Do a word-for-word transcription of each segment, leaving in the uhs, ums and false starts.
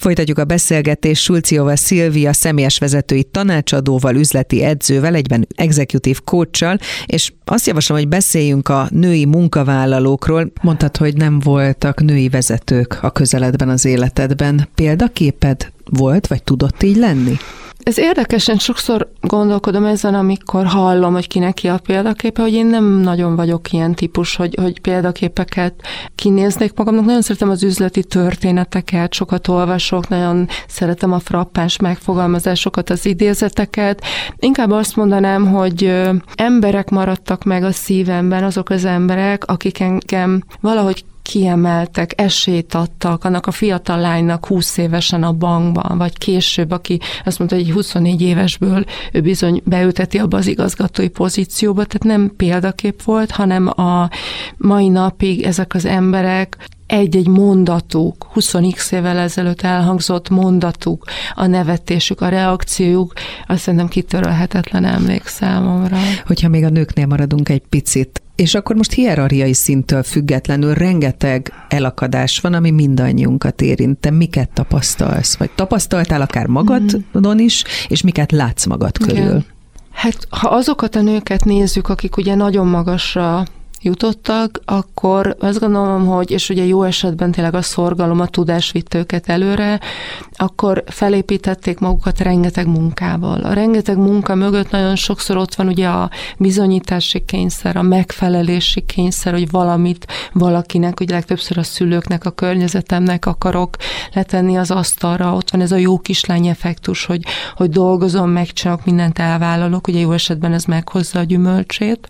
Folytatjuk a beszélgetést Sulciova Szilvia személyes vezetői tanácsadóval, üzleti edzővel, egyben executive coachsal, és azt javaslom, hogy beszéljünk a női munkavállalókról. Mondtad, hogy nem voltak női vezetők a közeledben, az életedben. Példaképed volt, vagy tudott így lenni? Ez érdekesen sokszor gondolkodom ezen, amikor hallom, hogy kinek ki a példaképe, hogy én nem nagyon vagyok ilyen típus, hogy, hogy példaképeket kinéznék magamnak. Nagyon szeretem az üzleti történeteket, sokat olvasok, nagyon szeretem a frappáns megfogalmazásokat, az idézeteket. Inkább azt mondanám, hogy emberek maradtak meg a szívemben, azok az emberek, akik engem valahogy kiemeltek, esélyt adtak annak a fiatal lánynak húsz évesen a bankban, vagy később, aki azt mondta, hogy huszonnégy évesből ő bizony beülteti abba az igazgatói pozícióba, tehát nem példakép volt, hanem a mai napig ezek az emberek egy-egy mondatuk, húsz x évvel ezelőtt elhangzott mondatuk, a nevetésük, a reakciójuk, azt szerintem kitörölhetetlen emlék számomra. Hogyha még a nőknél maradunk egy picit, és akkor most hierarchiai szinttől függetlenül rengeteg elakadás van, ami mindannyiunkat érint. Te miket tapasztalsz? Vagy tapasztaltál akár magadon is, és miket látsz magad körül? Igen. Hát, ha azokat a nőket nézzük, akik ugye nagyon magasra jutottak, akkor azt gondolom, hogy, és ugye jó esetben tényleg a szorgalom, a tudás vitt őket előre, akkor felépítették magukat rengeteg munkával. A rengeteg munka mögött nagyon sokszor ott van ugye a bizonyítási kényszer, a megfelelési kényszer, hogy valamit valakinek, ugye legtöbbször a szülőknek, a környezetemnek akarok letenni az asztalra. Ott van ez a jó kislány effektus, hogy, hogy dolgozom, megcsinálok, mindent elvállalok, ugye jó esetben ez meghozza a gyümölcsét.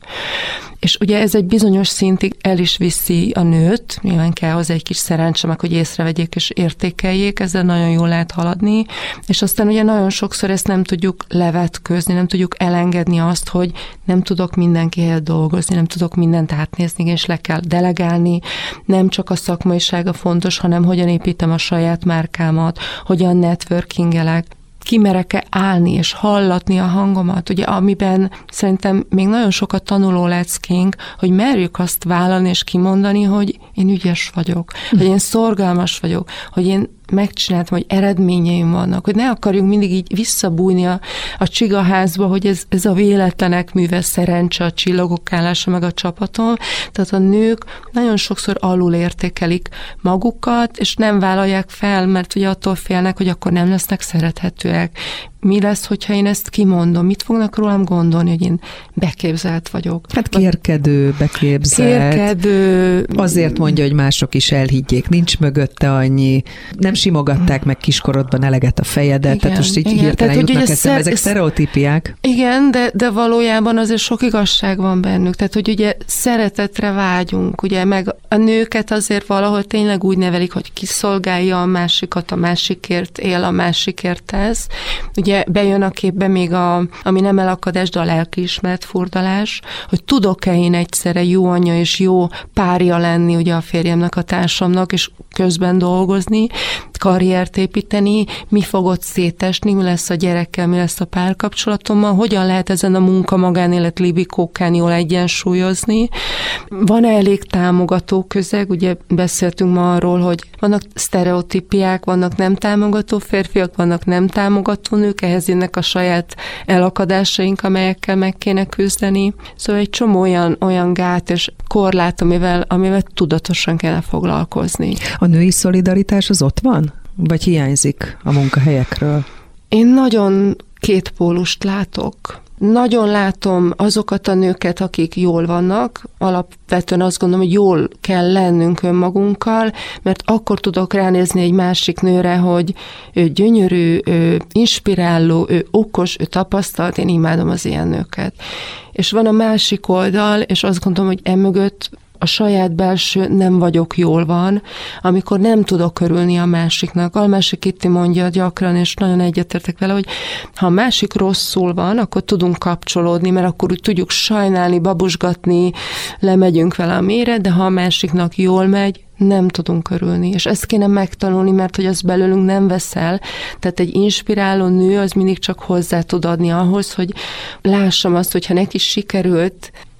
És ugye ez egy bizonyos szintig el is viszi a nőt, nyilván kell hozzá egy kis szerencse, meg hogy észrevegyék és értékeljék, ezzel nagyon jól lehet haladni, és aztán ugye nagyon sokszor ezt nem tudjuk levetközni, nem tudjuk elengedni azt, hogy nem tudok mindenki helyett dolgozni, nem tudok mindent átnézni, és le kell delegálni, nem csak a szakmaisága fontos, hanem hogyan építem a saját márkámat, hogyan networkingelek, kimerek-e állni és hallatni a hangomat, ugye amiben szerintem még nagyon sokat tanuló leckénk, hogy merjük azt vállalni és kimondani, hogy én ügyes vagyok, hogy én szorgalmas vagyok, hogy én megcsináltam, hogy eredményeim vannak, hogy ne akarjunk mindig így visszabújni a, a csigaházba, hogy ez, ez a véletlenek műve, szerencse, a csillagok állása meg a csapaton. Tehát a nők nagyon sokszor alul értékelik magukat, és nem vállalják fel, mert ugye attól félnek, hogy akkor nem lesznek szerethetőek. Mi lesz, hogyha én ezt kimondom? Mit fognak rólam gondolni, hogy én beképzelt vagyok? Hát kérkedő, beképzelt. Kérkedő. Azért mondja, hogy mások is elhiggyék, nincs mögötte annyi. Nem simogatták meg kiskorodban eleget a fejedet, igen, tehát most így igen. Hirtelen tehát, jutnak eszembe, ezek sztereotípiák. Igen, de, de valójában azért sok igazság van bennük. Tehát, hogy ugye szeretetre vágyunk, ugye, meg a nőket azért valahol tényleg úgy nevelik, hogy kiszolgálja a másikat, a másikért él, a másikért tesz. Ugye bejön a képbe még a, ami nem elakadás, de a lelkiismeret furdalás, hogy tudok-e én egyszerre jó anya és jó párja lenni ugye a férjemnek, a társamnak, és közben dolgozni, karriert építeni, mi fog ott szétesni, mi lesz a gyerekkel, mi lesz a párkapcsolatommal, hogyan lehet ezen a munka-magánélet libikókán jól egyensúlyozni. Van-e elég támogató közeg? Ugye beszéltünk ma arról, hogy vannak sztereotípiák, vannak nem támogató férfiak, vannak nem támogató nők, ehhez jönnek a saját elakadásaink, amelyekkel meg kéne küzdeni. Szóval egy csomó olyan, olyan gát és korlát, amivel, amivel tudatosan kellene foglalkozni. A női szolidaritás az ott van? Vagy hiányzik a munkahelyekről? Én nagyon kétpólust látok. Nagyon látom azokat a nőket, akik jól vannak, alapvetően azt gondolom, hogy jól kell lennünk önmagunkkal, mert akkor tudok ránézni egy másik nőre, hogy ő gyönyörű, ő inspiráló, ő okos, ő tapasztalt, én imádom az ilyen nőket. És van a másik oldal, és azt gondolom, hogy emögött a saját belső nem vagyok jól van, amikor nem tudok örülni a másiknak. A másik Kitti mondja gyakran, és nagyon egyetértek vele, hogy ha a másik rosszul van, akkor tudunk kapcsolódni, mert akkor úgy tudjuk sajnálni, babusgatni, lemegyünk vele a mélyre, de ha a másiknak jól megy, nem tudunk örülni. És ezt kéne megtanulni, mert hogy az belőlünk nem veszel. Tehát egy inspiráló nő az mindig csak hozzá tud adni ahhoz, hogy lássam azt, hogyha neki sikerült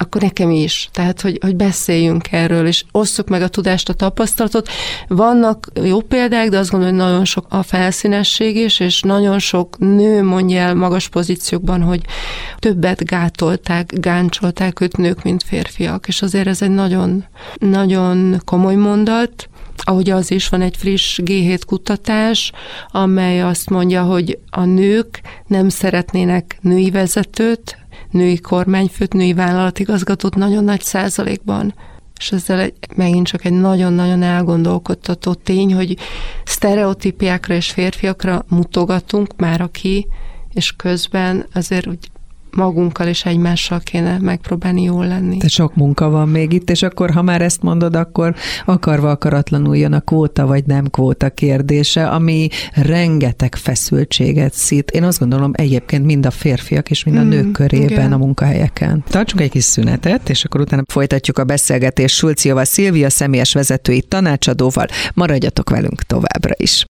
akkor nekem is. Tehát, hogy, hogy beszéljünk erről, és osszuk meg a tudást, a tapasztalatot. Vannak jó példák, de azt gondolom, hogy nagyon sok a felszínesség is, és nagyon sok nő mondja el magas pozíciókban, hogy többet gátolták, gáncsolták őt nők, mint férfiak. És azért ez egy nagyon, nagyon komoly mondat, ahogy az is van egy friss gé hét kutatás, amely azt mondja, hogy a nők nem szeretnének női vezetőt, női kormányfőt, női vállalatigazgatót nagyon nagy százalékban. És ezzel egy, megint csak egy nagyon-nagyon elgondolkodtató tény, hogy sztereotípiákra és férfiakra mutogatunk már aki, és közben azért úgy magunkkal és egymással kéne megpróbálni jól lenni. De sok munka van még itt, és akkor, ha már ezt mondod, akkor akarva akaratlanul jön a kvóta vagy nem kvóta kérdése, ami rengeteg feszültséget szít. Én azt gondolom egyébként mind a férfiak és mind a nők mm, körében igen. a munkahelyeken. Tartsunk egy kis szünetet, és akkor utána folytatjuk a beszélgetést Sulciová Szilvia személyes vezetői tanácsadóval. Maradjatok velünk továbbra is.